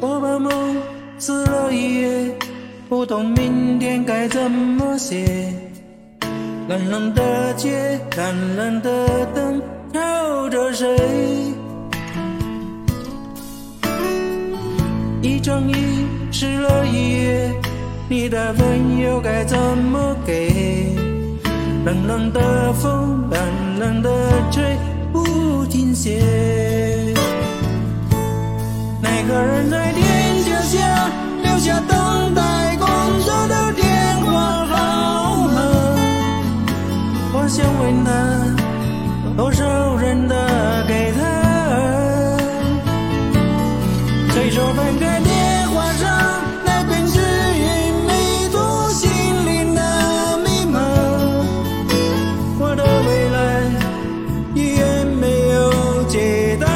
我把梦撕了一页，不懂明天该怎么写。冷冷的街，寒冷的灯，照着谁？一张一湿了一夜，你的温柔该怎么给？冷冷的风，冷冷的吹，不停歇。那个人在天桥下留下等待工作的电话号码，我想问他多少人打给他。随手翻开电话上那本指引迷途心灵的密码，我的未来依然没有解答。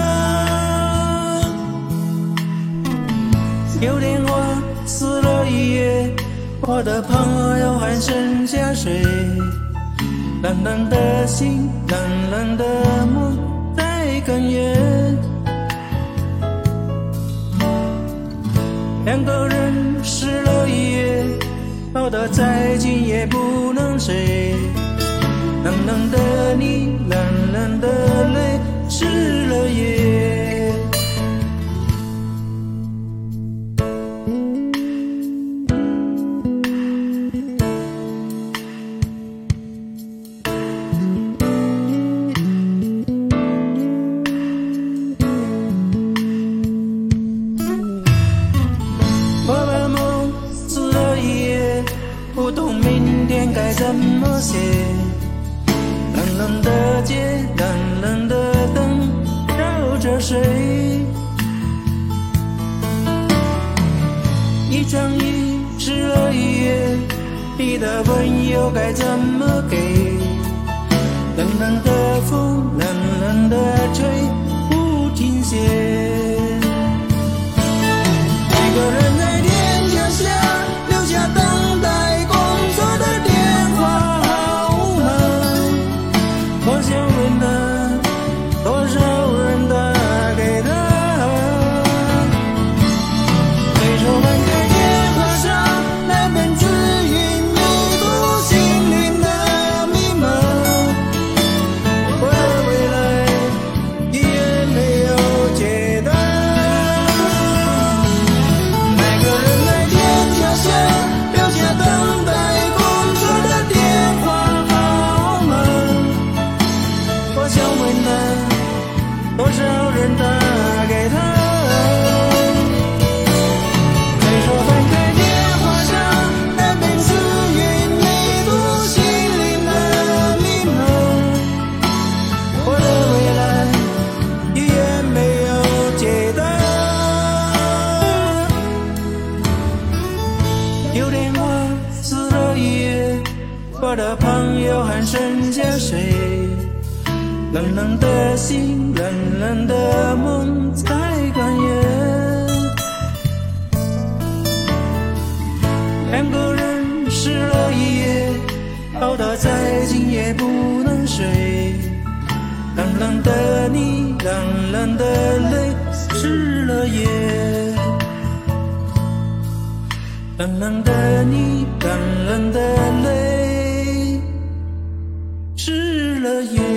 有电话撕了一页，我的朋友还剩下谁？冷冷的心，冷冷的梦在哽咽。两个人湿了一夜，抱得再紧也不能睡。冷冷的你，冷冷的泪，湿了夜。不懂明天该怎么写，冷冷的街，冷冷的灯，照着谁？一张一湿了一夜，你的温柔该怎么给？冷冷的风，冷冷的吹，不停歇。那个人在天桥下留下等待多少人打给他？随手翻开电话上那本指引迷途心灵的密码，我的未来依然没有解答。有电话撕了一页，我的朋友还剩下谁？冷冷的心，冷冷的梦在哽咽。两个人湿了一夜，抱得再紧也不能睡。冷冷的你，冷冷的泪，湿了夜。冷冷的你，冷冷的泪，湿了夜。